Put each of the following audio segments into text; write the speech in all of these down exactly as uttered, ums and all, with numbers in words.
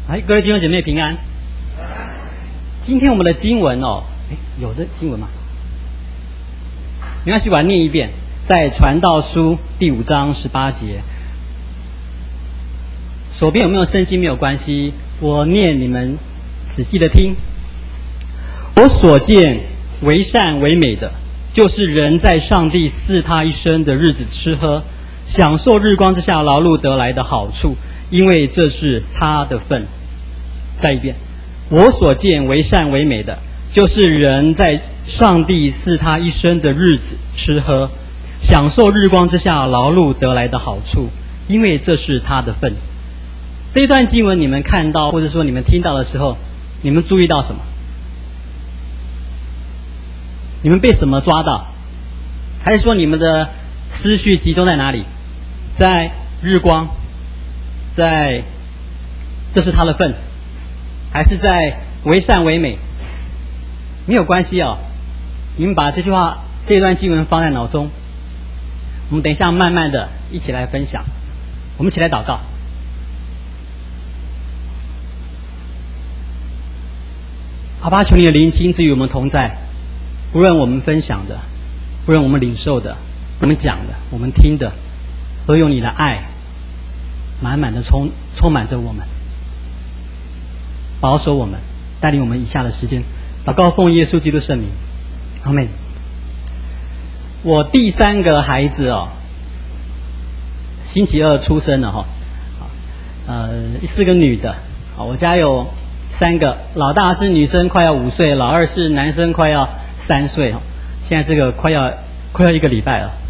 哎，各位弟兄姐妹平安。今天我们的经文哦，哎，有的经文吗？没关系，我来念一遍，在传道书第五章十八节。手边有没有圣经没有关系，我念你们仔细的听。我所见为善为美的，就是人在上帝赐他一生的日子吃喝，享受日光之下劳碌得来的好处，因为这是他的份。再一遍，我所见为善为美的，就是人在上帝赐他一生的日子吃喝，享受日光之下劳碌得来的好处，因为这是他的份。这一段经文你们看到或者说你们听到的时候，你们注意到什么？你们被什么抓到？还是说你们的思绪集中在哪里？在日光，在这是他的份，还是在为善为美？没有关系哦，你们把这句话这段经文放在脑中，我们等一下慢慢的一起来分享。我们一起来祷告。好吧，求你的灵亲自与我们同在，无论我们分享的，无论我们领受的，我们讲的，我们听的，都用你的爱满满的充充满着我们，保守我们，带领我们以下的时间。祷告奉耶稣基督圣名，阿们。我第三个孩子哦，星期二出生了哈，呃，是个女的。好，我家有三个，老大是女生，快要五岁；老二是男生，快要三岁。现在这个快要快要一个礼拜了。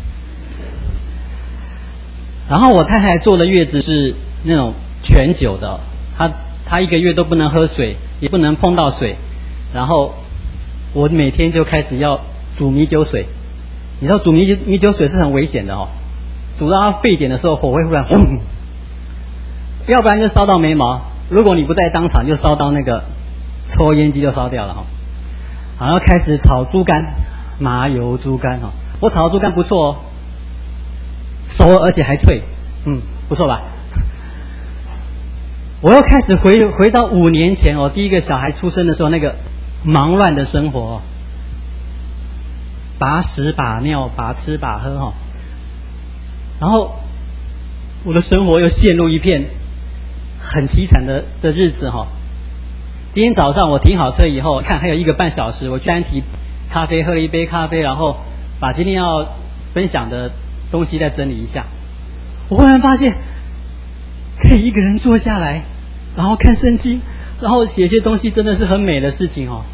然后我太太坐的月子是那种全酒的，她她一个月都不能喝水，也不能碰到水。然后我每天就开始要煮米酒水。你知道煮米米酒水是很危险的哦，煮到它沸点的时候，火会忽然轰，要不然就烧到眉毛。如果你不在当场，就烧到那个抽烟机就烧掉了哈。然后开始炒猪肝，麻油猪肝哈，我炒的猪肝不错哦，熟了而且还脆，嗯，不错吧？我又开始回回到五年前哦，第一个小孩出生的时候那个忙乱的生活哦，把屎把尿把吃把喝哈，然后我的生活又陷入一片很凄惨的的日子哈。今天早上我停好车以后，看还有一个半小时，我去单提咖啡，喝了一杯咖啡，然后把今天要分享的东西再整理一下。我忽然发现，可以一个人坐下来，然后看圣经，然后写些东西，真的是很美的事情哦。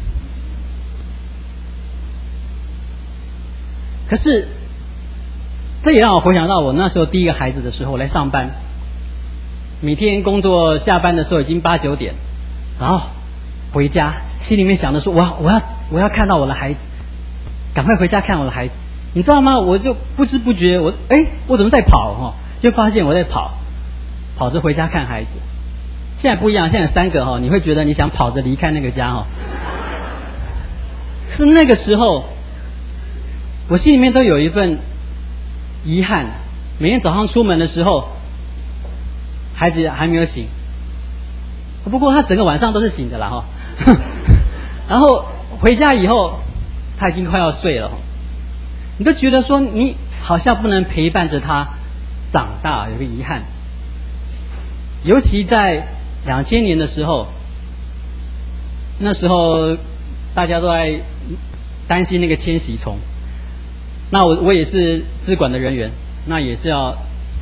可是，这也让我回想到我那时候第一个孩子的时候，我来上班。每天工作下班的时候已经八九点，然后回家，心里面想着说：我要我要我要看到我的孩子，赶快回家看我的孩子。你知道吗？我就不知不觉，我哎，我怎么在跑哈？就发现我在跑，跑着回家看孩子。现在不一样，现在三个哈，你会觉得你想跑着离开那个家哈。是那个时候，我心里面都有一份遗憾。每天早上出门的时候，孩子还没有醒，不过他整个晚上都是醒的啦哈。然后回家以后，他已经快要睡了，你都觉得说你好像不能陪伴着他长大，有个遗憾。尤其在两千年的时候，那时候大家都在担心那个千禧虫，那我我也是资管的人员，那也是要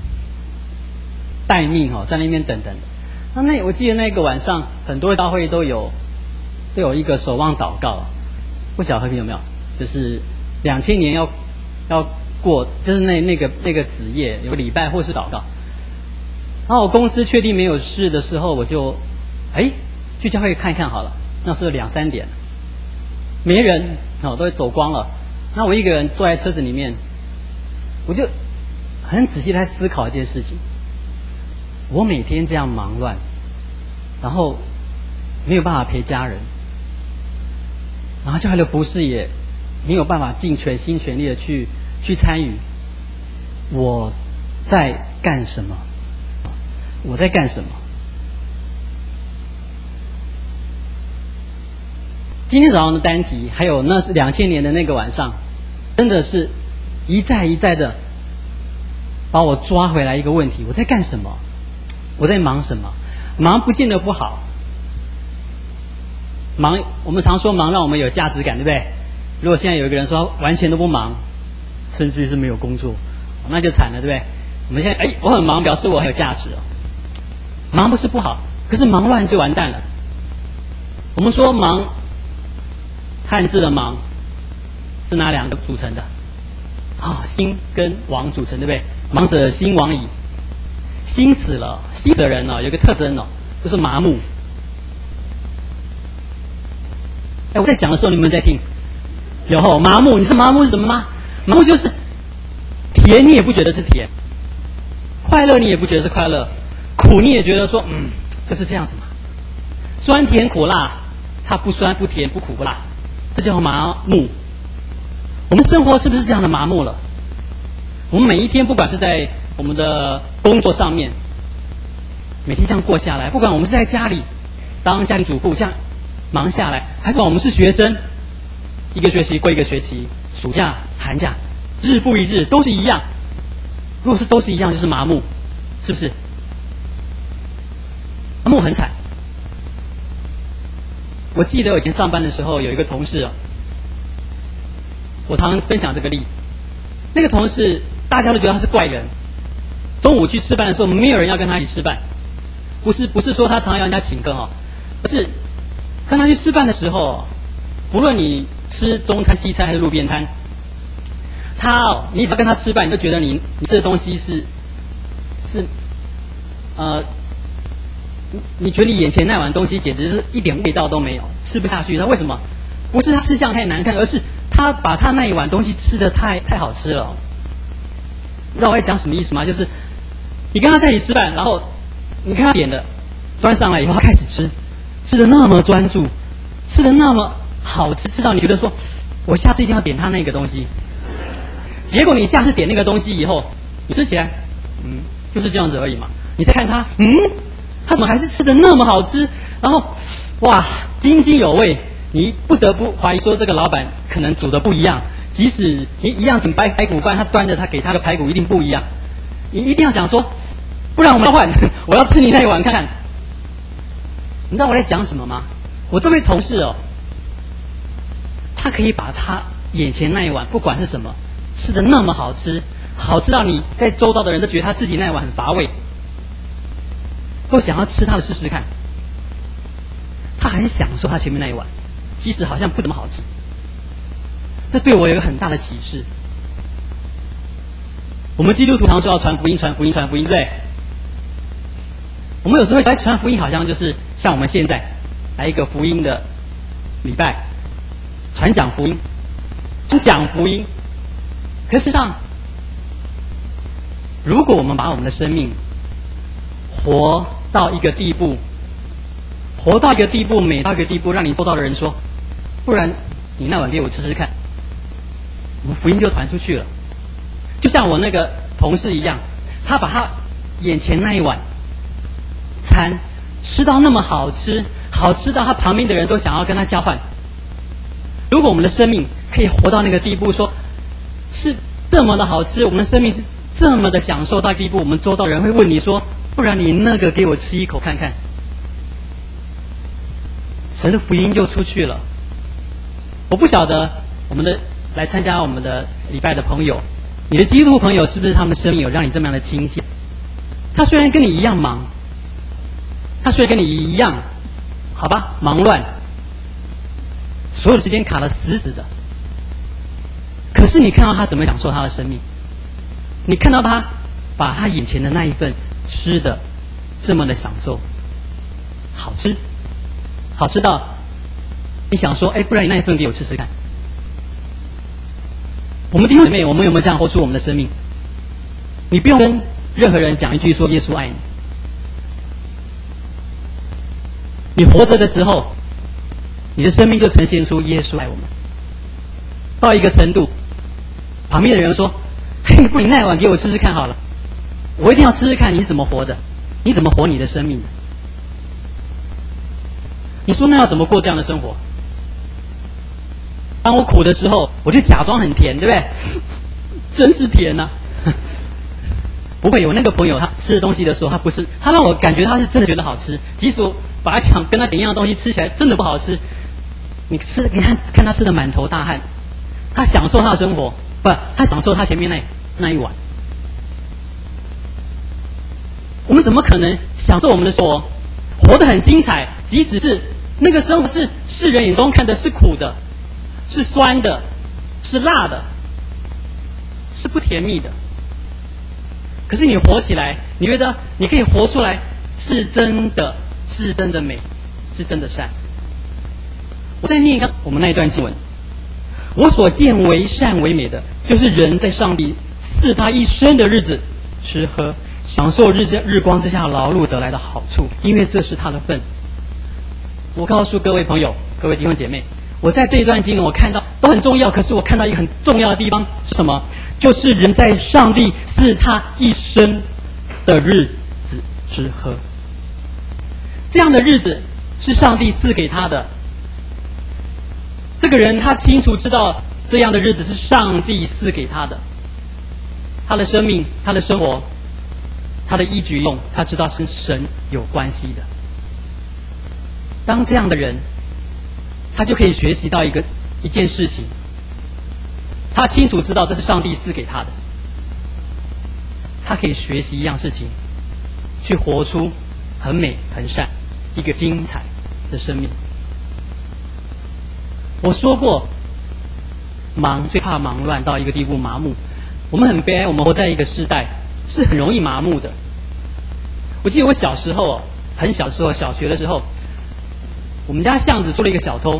待命哦，在那边等等。那那我记得那个晚上，很多大会都有都有一个守望祷告，不晓得和平有没有？就是两千年要要过，就是那那个那个子夜有个礼拜或是祷告。然后我公司确定没有事的时候，我就哎去教会看一看好了。那时候两三点，没人哦，都走光了。那我一个人坐在车子里面，我就很仔细在思考一件事情。我每天这样忙乱，然后没有办法陪家人，然后教会的服事也没有办法尽全心全力的去去参与，我在干什么？我在干什么？ 今天早上的单题，还有那是两千年的那个晚上，真的是一再一再的把我抓回来一个问题：我在干什么？我在忙什么？忙不见得不好，忙我们常说忙让我们有价值感，对不对？如果现在有一个人说完全都不忙，甚至于是没有工作，那就惨了，对不对？我们现在哎，我很忙，表示我很有价值哦。忙不是不好，可是忙乱就完蛋了。我们说忙，汉字的忙是哪两个组成的？啊，心跟亡组成，对不对？忙者心亡矣。心死了，心死的人哦，有一个特征哦，就是麻木。哎，我在讲的时候，你们在听？有后麻木，你是麻木是什么吗？麻木就是甜，你也不觉得是甜；快乐，你也不觉得是快乐；苦，你也觉得说，嗯，就是这样子嘛。酸甜苦辣，它不酸不甜不苦不辣，这叫麻木。我们生活是不是这样的麻木了？我们每一天，不管是在我们的工作上面，每天这样过下来，不管我们是在家里当家庭主妇这样忙下来，还是我们是学生，一个学期过一个学期，暑假寒假日复一日都是一样。如果是都是一样，就是麻木，是不是？麻木很惨。我记得我以前上班的时候，有一个同事啊，我常常分享这个例子。那个同事大家都觉得他是怪人，中午去吃饭的时候，没有人要跟他一起吃饭。不是不是说他常常要人家请客哦，而是跟他去吃饭的时候，不论你吃中餐、西餐还是路边摊，他哦，你只要跟他吃饭，你就觉得你你吃的东西是是呃，你觉得你眼前那碗东西简直是一点味道都没有，吃不下去。那为什么？不是他吃相太难看，而是他把他那一碗东西吃得太太好吃了。你知道我在讲什么意思吗？就是你跟他在一起吃饭，然后你看他点的端上来以后，他开始吃，吃得那么专注，吃得那么好吃，吃到你觉得说，我下次一定要点他那个东西。结果你下次点那个东西以后，你吃起来，嗯，就是这样子而已嘛。你再看他，嗯，他怎么还是吃得那么好吃？然后，哇，津津有味。你不得不怀疑说，这个老板可能煮的不一样。即使你一样点白排骨饭，他端着他给他的排骨一定不一样。你一定要想说，不然我们要换，我要吃你那一碗看看。你知道我在讲什么吗？我这位同事哦，他可以把他眼前那一碗，不管是什么，吃的那么好吃，好吃到你在周遭的人都觉得他自己那一碗很乏味，都想要吃他的试试看。他很享受他前面那一碗，即使好像不怎么好吃。这对我有一个很大的启示。我们基督徒常说要传福音，传福音，传福音，对不对？我们有时候来传福音，好像就是像我们现在来一个福音的礼拜，传讲福音，就讲福音。可事实上，如果我们把我们的生命活到一个地步，活到一个地步，美到一个地步，让你周遭的人说，不然你那碗给我吃吃看，我们福音就传出去了。就像我那个同事一样，他把他眼前那一碗餐吃到那么好吃，好吃到他旁边的人都想要跟他交换。如果我们的生命可以活到那个地步，说是这么的好吃，我们的生命是这么的享受到地步，我们周遭人会问你说，不然你那个给我吃一口看看，神的福音就出去了。我不晓得我们的来参加我们的礼拜的朋友，你的基督徒朋友是不是他们生命有让你这么样的倾向？他虽然跟你一样忙，他虽然跟你一样，好吧，忙乱，所有的时间卡得死死的，可是你看到他怎么享受他的生命，你看到他把他眼前的那一份吃的这么的享受，好吃，好吃到你想说，哎，不然你那一份给我吃吃看。我们弟兄姐妹，我们有没有这样活出我们的生命？你不用跟任何人讲一句说耶稣爱你，你活着的时候，你的生命就呈现出耶稣爱我们。到一个程度，旁边的人说，嘿，不，你那碗给我吃吃看好了，我一定要吃吃看你怎么活的，你怎么活你的生命的。你说那要怎么过这样的生活？ 当我苦的时候，我就假装很甜，对不对？真是甜呐、啊！不会有那个朋友，他吃的东西的时候，他不是他让我感觉他是真的觉得好吃，即使我把他讲跟他点一样的东西吃起来真的不好吃，你吃你看看他吃的满头大汗，他享受他的生活，不，他享受他前面那那一碗。我们怎么可能享受我们的生活，活得很精彩？即使是那个生活是世人眼中看的是苦的，是酸的，是辣的，是不甜蜜的。可是你活起来，你觉得你可以活出来，是真的，是真的美，是真的善。我再念一个我们那一段经文：我所见为善为美的，就是人在上帝赐他一生的日子吃喝，享受日日光之下劳碌得来的好处，因为这是他的份。我告诉各位朋友，各位弟兄姐妹，我在这一段经文我看到都很重要，可是我看到一个很重要的地方是什么？就是人在上帝赐他一生的日子吃喝，这样的日子是上帝赐给他的。这个人他清楚知道这样的日子是上帝赐给他的，他的生命，他的生活，他的一举一动，他知道是神有关系的。当这样的人，他就可以学习到一个一件事情，他清楚知道这是上帝赐给他的，他可以学习一样事情，去活出很美很善一个精彩的生命。我说过，忙最怕忙乱到一个地步麻木。我们很悲哀，我们活在一个时代是很容易麻木的。我记得我小时候，很小时候，小学的时候，我们家巷子出了一个小偷，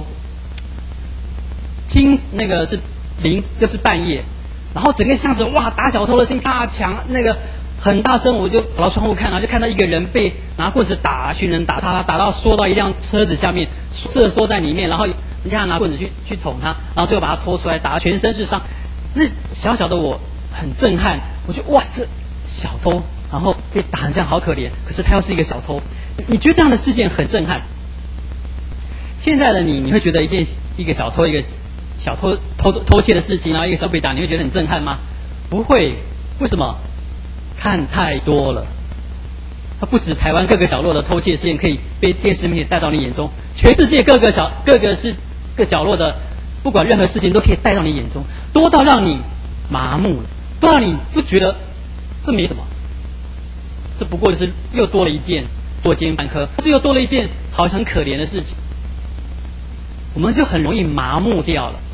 清那个是零就是半夜，然后整个巷子哇打小偷的声音大强，那个很大声，我就跑到窗户看，然后就看到一个人被拿棍子打，群人打他，打到缩到一辆车子下面，瑟缩在里面，然后人家拿棍子去去捅他，然后最后把他拖出来，打到全身是伤。那小小的我很震撼，我觉得哇，这小偷然后被打成这样好可怜，可是他又是一个小偷，你觉得这样的事件很震撼？现在的你，你会觉得一件一个小偷一个小偷偷偷窃的事情，然后一个小被打，你会觉得很震撼吗？不会，为什么？看太多了。它不止台湾各个角落的偷窃事件可以被电视媒体带到你眼中，全世界各个小各个是各角落的，不管任何事情都可以带到你眼中，多到让你麻木了，多到你不觉得这没什么，这不过就是又多了一件作奸犯科，是又多了一件好像很可怜的事情，我们就很容易麻木掉了。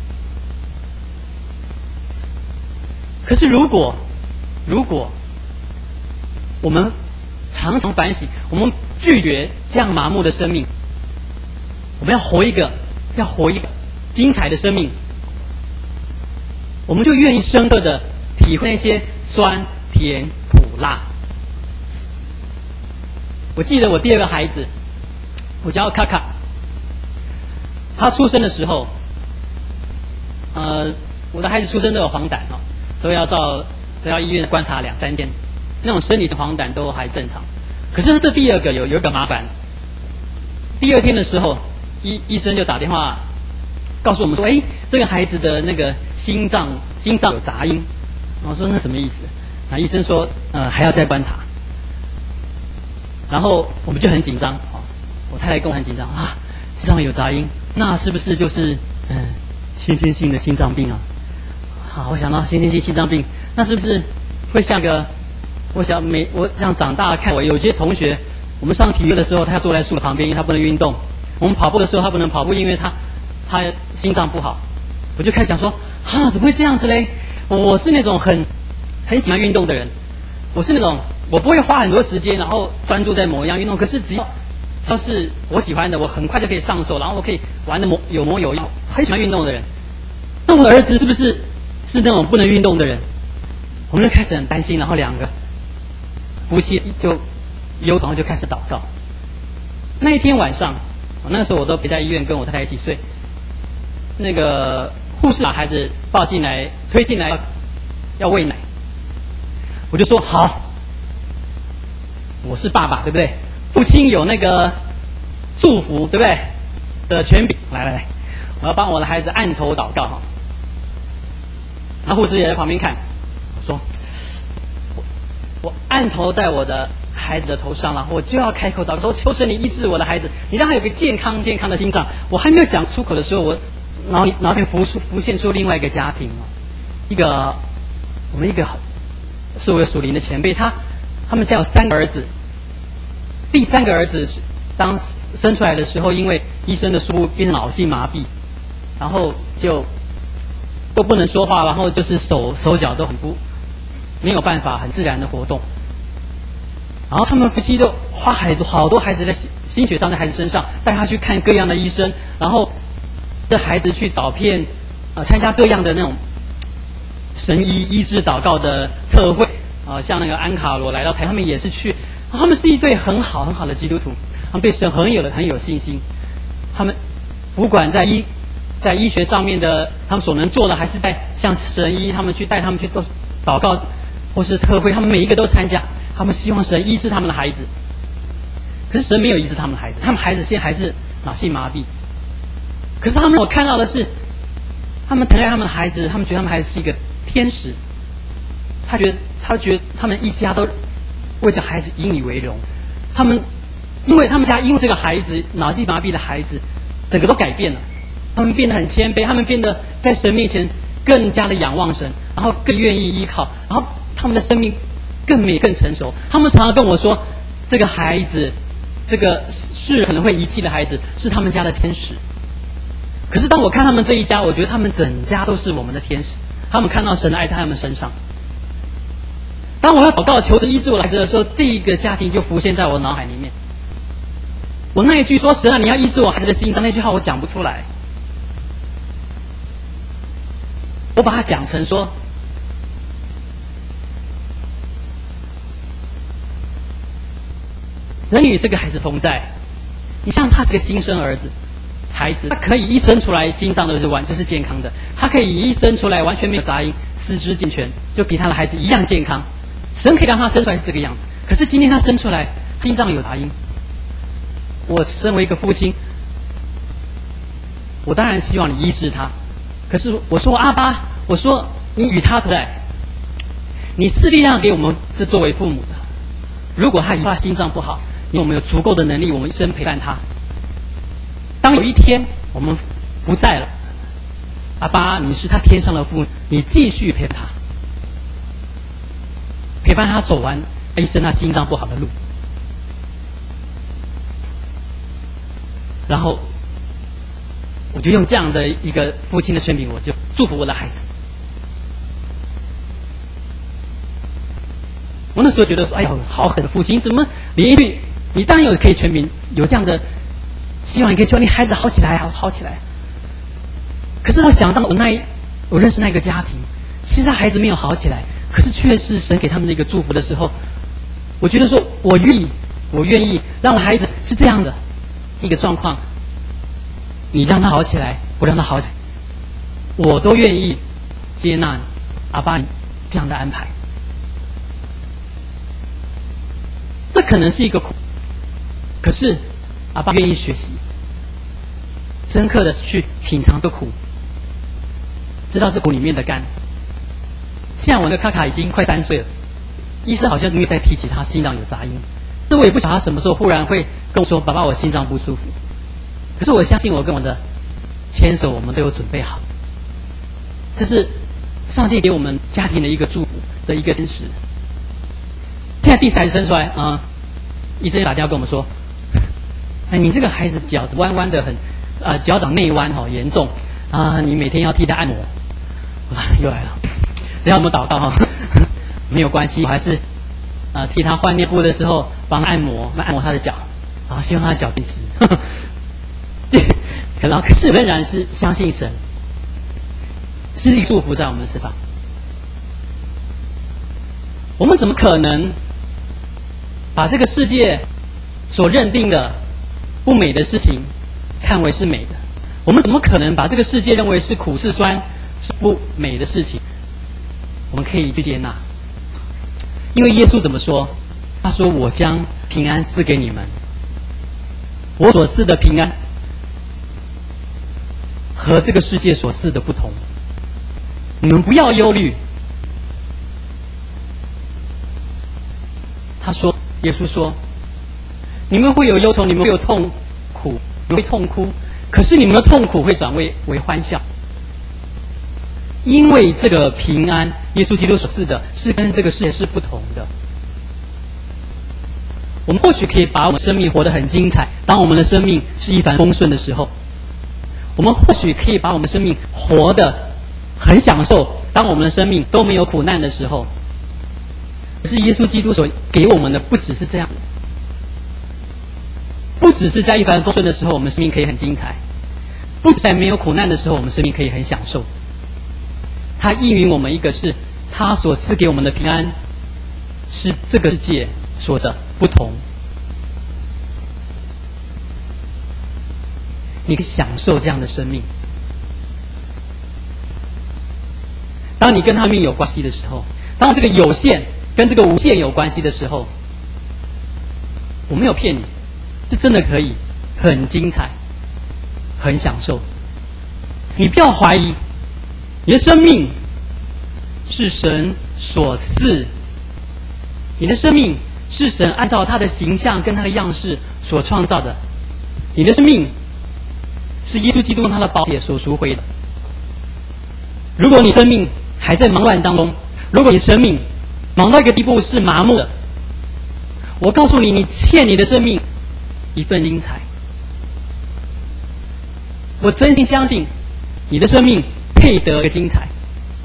可是如果如果我们常常反省，我们拒绝这样麻木的生命，我们要活一个要活一个精彩的生命，我们就愿意深刻的体会那些酸甜苦辣。我记得我第二个孩子，我叫卡卡，他出生的时候，呃，我的孩子出生都有黄疸哦，都要到都要医院观察两三天，那种生理性黄疸都还正常。可是这第二个有有一个麻烦，第二天的时候，医医生就打电话告诉我们说，哎，这个孩子的那个心脏心脏有杂音。我说那什么意思？那医生说，呃，还要再观察。然后我们就很紧张，哦，我太太跟我很紧张啊，心脏有杂音，那是不是就是嗯先天性的心脏病啊？好，我想到先天性心脏病，那是不是会像个？我想每我让长大看我有些同学，我们上体育的时候，他要坐在树旁边，因为他不能运动；我们跑步的时候，他不能跑步，因为他他心脏不好。我就开始想说，啊，怎么会这样子嘞？我是那种很很喜欢运动的人，我是那种我不会花很多时间，然后专注在某一样运动，可是只要只要是我喜欢的，我很快就可以上手，然后我可以玩的模有模有样，很喜欢运动的人。那我的儿子是不是是那种不能运动的人？我们就开始很担心，然后两个夫妻就忧愁，就开始祷告。那一天晚上，那个时候我都陪在医院跟我太太一起睡。那个护士把孩子抱进来，推进来要喂奶，我就说好，我是爸爸，对不对？父亲有那个祝福，对不对？的权柄，来来来， 我要帮我的孩子按头祷告哈。那护士也在旁边看，说：“我我按头在我的孩子的头上了，我就要开口祷告，说求神你医治我的孩子，你让他有个健康健康的心脏。”我还没有讲出口的时候，我脑脑海浮出浮现出另外一个家庭，一个我们一个是我属灵的前辈，他他们家有三个儿子，第三个儿子是当生出来的时候，因为医生的疏忽变成脑性麻痹，然后就都不能说话，然后就是手手脚都很不没有办法很自然的活动。然后他们夫妻都花孩子好多孩子在心血上在孩子身上，带他去看各样的医生，然后带孩子去找遍呃参加各样的那种神医医治祷告的特会啊、呃，像那个安卡罗来到台，他们也是去。他们是一对很好很好的基督徒，他们对神很有很有信心。他们不管在医在医学上面的他们所能做的，还是在像神医他们去带他们去做祷告或是特会，他们每一个都参加。他们希望神医治他们的孩子，可是神没有医治他们的孩子，他们孩子现在还是脑性麻痹。可是他们我看到的是，他们疼爱他们的孩子，他们觉得他们孩子是一个天使，他觉得他觉得他们一家都为这孩子引以为荣。他们因为他们家因为这个孩子脑性麻痹的孩子，整个都改变了，他们变得很谦卑，他们变得在神面前更加的仰望神，然后更愿意依靠，然后他们的生命更美更成熟。他们常常跟我说，这个孩子，这个是可能会遗弃的孩子，是他们家的天使。可是当我看他们这一家，我觉得他们整家都是我们的天使。他们看到神的爱在他们身上。当我要祷告求神医治我的孩子的时候，这一个家庭就浮现在我脑海里面。我那一句说神啊，你要医治我孩子的心脏，那句话我讲不出来，我把它讲成说，人与这个孩子同在。你像他是个新生儿子，孩子他可以一生出来心脏都是完就是健康的，他可以一生出来完全没有杂音，四肢健全，就比他的孩子一样健康。神可以让他生出来是这个样子，可是今天他生出来心脏有杂音。我身为一个父亲，我当然希望你医治他，可是我说阿爸，我说你与他同在，你是力量给我们是作为父母的。如果他以后他心脏不好，因为我们有足够的能力，我们一生陪伴他。当有一天我们不在了，阿爸，你是他天上的父，你继续陪伴他，陪伴他走完一生他心脏不好的路。然后我就用这样的一个父亲的权柄，我就祝福我的孩子。我那时候觉得说，哎呦，好狠的父亲，怎么连一句你当然有可以权柄，有这样的希望，你可以希望你孩子好起来，好好起来。可是我想到我那一我认识那个家庭，其实他孩子没有好起来，可是却是神给他们的一个祝福的时候，我觉得说我愿意，我愿意让我孩子是这样的一个状况，你让他好起来，我让他好起来，我都愿意接纳阿爸这样的安排。这可能是一个苦，可是阿爸愿意学习，深刻的去品尝这苦，知道是苦里面的甘。现在我的卡卡已经快三岁了，医生好像没有再提起他心脏有杂音，这我也不晓得他什么时候忽然会跟我说，爸爸我心脏不舒服。可是我相信我跟我的牵手我们都有准备好，这是上帝给我们家庭的一个祝福的一个真实。现在第三生出来啊、嗯，医生打电话跟我们说，哎，你这个孩子脚弯弯的很，啊、呃，脚掌内弯好严重啊、呃，你每天要替他按摩。啊，又来了，只要我们祷告哈，没有关系，我还是啊、呃、替他换尿布的时候帮他按摩，按摩他的脚，啊，希望他的脚变直。对，然后可是仍然是相信神，是一个祝福在我们身上。我们怎么可能把这个世界所认定的不美的事情看为是美的？我们怎么可能把这个世界认为是苦是酸是不美的事情？我们可以去接纳，因为耶稣怎么说？他说：“我将平安赐给你们，我所赐的平安和这个世界所赐的不同。你们不要忧虑。他说，耶稣说，你们会有忧愁，你们会有痛苦，你们会痛哭，可是你们的痛苦会转为为欢笑，因为这个平安，耶稣基督所赐的是跟这个世界是不同的。我们或许可以把我们生命活得很精彩，当我们的生命是一帆风顺的时候，我们或许可以把我们生命活得很享受，当我们的生命都没有苦难的时候。可是耶稣基督所给我们的不只是这样，不只是在一帆风顺的时候我们生命可以很精彩，不只在没有苦难的时候我们生命可以很享受。他应允我们一个是他所赐给我们的平安是这个世界所的不同。你可以享受这样的生命。当你跟他命有关系的时候，当这个有限跟这个无限有关系的时候，我没有骗你，这真的可以很精彩，很享受。你不要怀疑，你的生命是神所赐，你的生命是神按照他的形象跟他的样式所创造的，你的生命是耶稣基督用他的宝血所赎回的。如果你生命还在忙乱当中，如果你生命忙到一个地步是麻木的，我告诉你，你欠你的生命一份精彩。我真心相信你的生命配得一个精彩。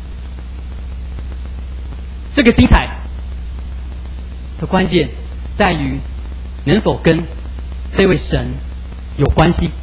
这个精彩的关键在于能否跟这位神有关系。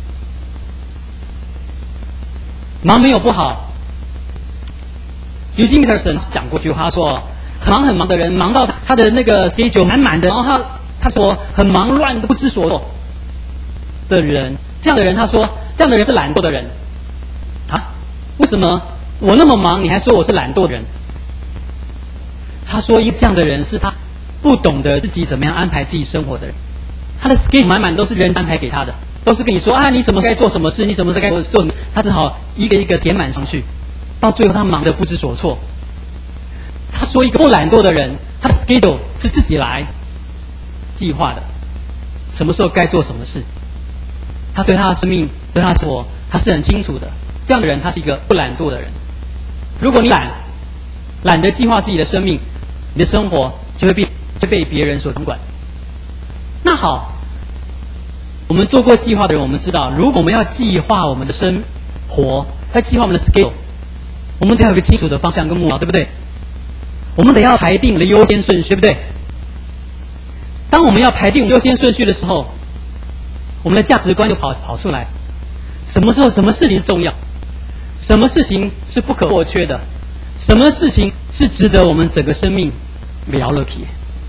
忙没有不好。Eugene Peterson 讲过一句话，说很忙很忙的人，忙到他的那个 schedule 满满的，然后他他说很忙乱的不知所措的人，这样的人他说这样的人是懒惰的人啊？为什么我那么忙你还说我是懒惰的人？他说一这样的人是他不懂得自己怎么样安排自己生活的人，他的 schedule 满满都是人安排给他的，都是跟你说啊你什么该做什么事，你什么该做什么，他只好一个一个填满上去，到最后他忙得不知所措。他说一个不懒惰的人，他的 schedule 是自己来计划的，什么时候该做什么事，他对他的生命对他的生活他是很清楚的。这样的人他是一个不懒惰的人。如果你懒懒得计划自己的生命，你的生活就会被就被别人所掌管。那好，我们做过计划的人，我们知道，如果我们要计划我们的生活，要计划我们的 schedule， 我们得要有一个清楚的方向跟目标，对不对？我们得要排定我们的优先顺序，对不对？当我们要排定优先顺序的时候，我们的价值观就跑跑出来。什么时候什么事情重要？什么事情是不可或缺的？什么事情是值得我们整个生命聊了起？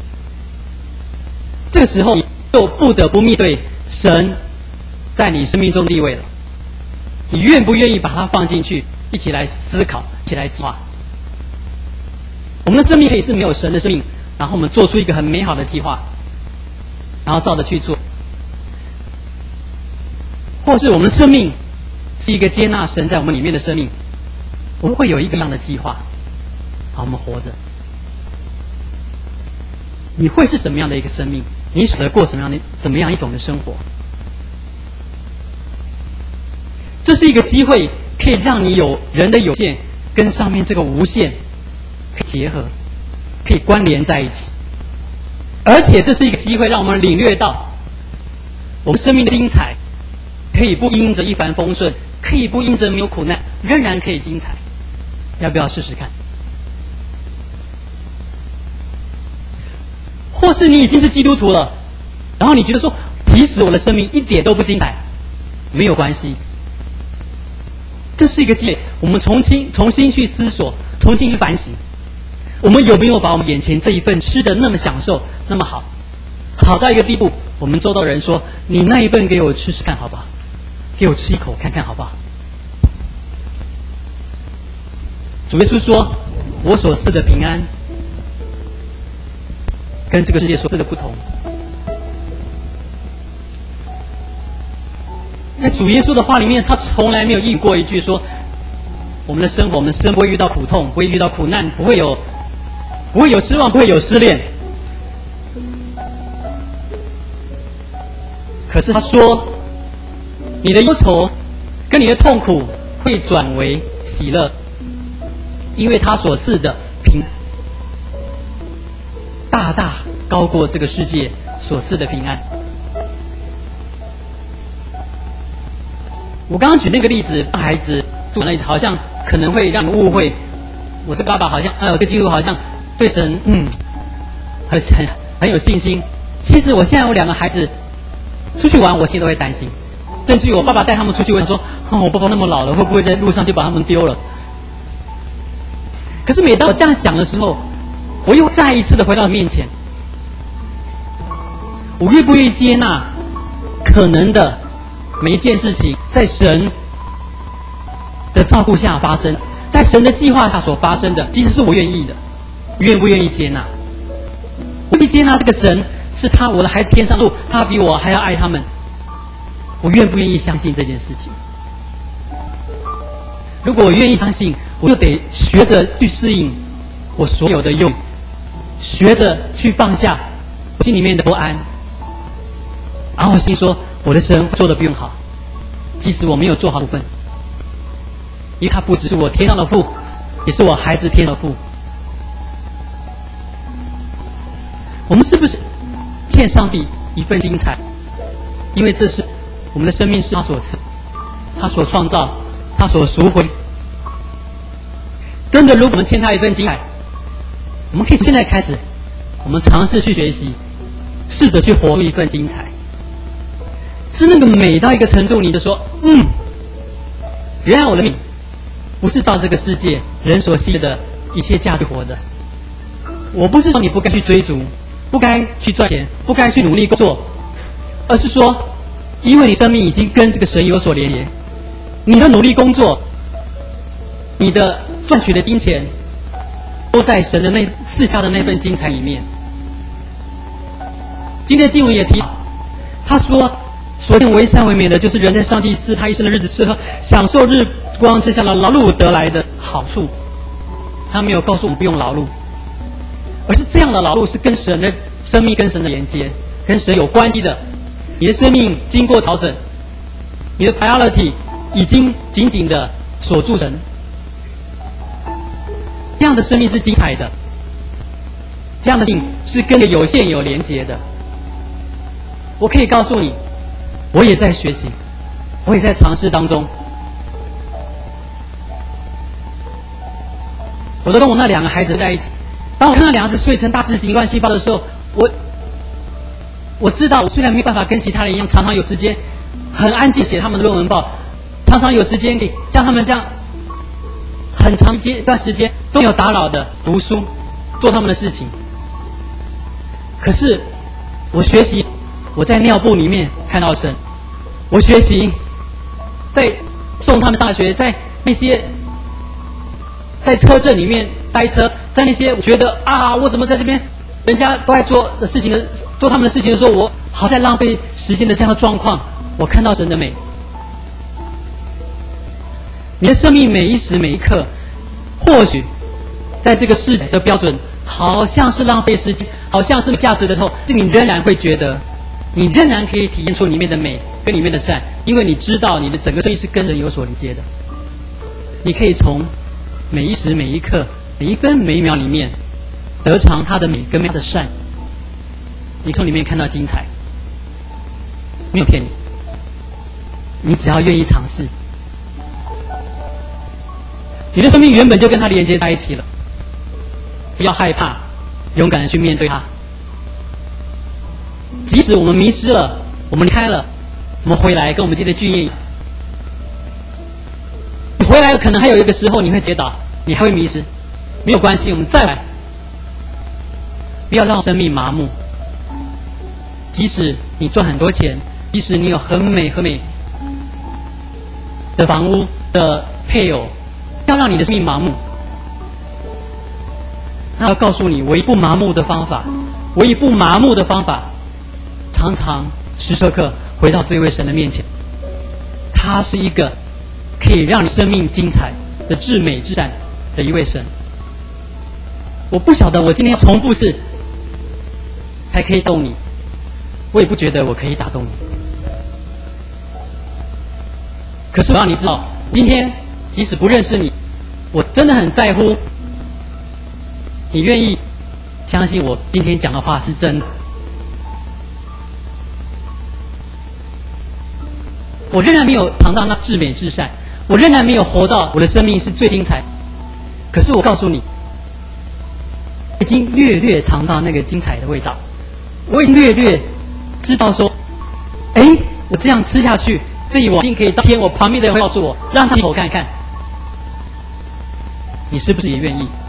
这个时候，你就不得不面对神在你生命中的地位了。你愿不愿意把它放进去，一起来思考，一起来计划？我们的生命可以是没有神的生命，然后我们做出一个很美好的计划，然后照着去做。或是我们的生命是一个接纳神在我们里面的生命，我们会有一个样的计划，好，我们活着。你会是什么样的一个生命？你选择过什么样的怎么样一种的生活？这是一个机会，可以让你有人的有限跟上面这个无限可以结合，可以关联在一起。而且这是一个机会，让我们领略到我们生命的精彩，可以不因着一帆风顺，可以不因着没有苦难，仍然可以精彩。要不要试试看？或是你已经是基督徒了，然后你觉得说，即使我的生命一点都不精彩，没有关系。这是一个机会，我们重新重新去思索，重新去反省，我们有没有把我们眼前这一份吃的那么享受，那么好，好到一个地步，我们周遭的人说，你那一份给我吃吃看好不好？给我吃一口看看好不好？主耶稣说，我所赐的平安跟这个世界所赐的不同。 在主耶稣的话里面，他从来没有应过一句说，我们的生活，我们生不会遇到苦痛，不会遇到苦难，不会有不会有失望，不会有失恋。可是他说，你的忧愁跟你的痛苦会转为喜乐，因为他所赐的平大大高过这个世界所赐的平安。我刚刚举那个例子，孩子住那里好像可能会让人误会，我的爸爸好像，呃，我的基督好像对神，嗯，很很很有信心。其实我现在有两个孩子出去玩，我心里都会担心，甚至于我爸爸带他们出去玩，说，哦，我爸爸那么老了，会不会在路上就把他们丢了？可是每当我这样想的时候，我又再一次的回到面前，我愿不愿意接纳可能的每一件事情在神的照顾下发生，在神的计划下所发生的，即使是我愿意的，愿不愿意接纳？我愿意接纳这个神是他，我的孩子天上路，他比我还要爱他们。我愿不愿意相信这件事情？如果我愿意相信，我就得学着去适应我所有的忧虑，学着去放下我心里面的不安，然后心说，我的神做得比我好，即使我没有做好部分，因为他不只是我天上的父，也是我孩子天上的父。我们是不是欠上帝一份精彩？因为这是我们的生命是他所赐，他所创造，他所赎回。真的，如果我们欠他一份精彩，我们可以从现在开始，我们尝试去学习，试着去活出一份精彩。是那个美到一个程度，你就说，嗯，原来我的命不是照这个世界人所信的一切价值活的。我不是说你不该去追逐，不该去赚钱，不该去努力工作，而是说，因为你生命已经跟这个神有所连结，你的努力工作，你的赚取的金钱，都在神的那赐下的那份精彩里面。今天的经文也提，他说，所见为善为美的，就是人在上帝赐他一生的日子适合享受日光之下的劳碌得来的好处。他没有告诉我们不用劳碌，而是这样的劳碌是跟神的生命跟神的连接，跟神有关系的。你的生命经过调整，你的 priority 已经紧紧的锁住神，这样的生命是精彩的，这样的性是跟有限有连接的。我可以告诉你，我也在学习，我也在尝试当中。我都跟我那两个孩子在一起，当我看到两个孩子睡成大字形乱七八糟的时候，我我知道，我虽然没办法跟其他人一样，常常有时间很安静写他们的论文报，常常有时间给像他们这样很长一段时间都没有打扰的读书，做他们的事情。可是我学习，我在尿布里面看到神，我学习在送他们上学，在那些在车阵里面待车，在那些我觉得啊，我怎么在这边人家都在做的事情的做他们的事情的时候，我好在浪费时间的这样的状况，我看到神的美。你的生命每一时每一刻，或许在这个世界的标准好像是浪费时间，好像是没价值的时候，你仍然会觉得，你仍然可以体验出里面的美跟里面的善，因为你知道你的整个生命是跟人有所连接的。你可以从每一时每一刻每一分每一秒里面得尝它的美跟它的善，你从里面看到精彩，没有骗你，你只要愿意尝试，你的生命原本就跟它连接在一起了。不要害怕，勇敢的去面对它。即使我们迷失了，我们离开了，我们回来跟我们今天的剧一样。你回来了，可能还有一个时候你会跌倒，你还会迷失，没有关系，我们再来。不要让生命麻木。即使你赚很多钱，即使你有很美很美的房屋的配偶，不要让你的生命麻木。他要告诉你，唯一不麻木的方法，唯一不麻木的方法，常常时时刻刻回到这位神的面前， 他是一个可以让你生命精彩的至美至善的一位神。我不晓得我今天要重复一次才可以动你，我也不觉得我可以打动你。可是我让你知道，今天即使不认识你，我真的很在乎你愿意相信我今天讲的话是真的。我仍然没有尝到那至美至善，我仍然没有活到我的生命是最精彩。可是我告诉你，已经略略尝到那个精彩的味道，我已经略略知道说，哎，我这样吃下去，这一碗一定可以。当天我旁边的人会告诉我，让他口看看，你是不是也愿意？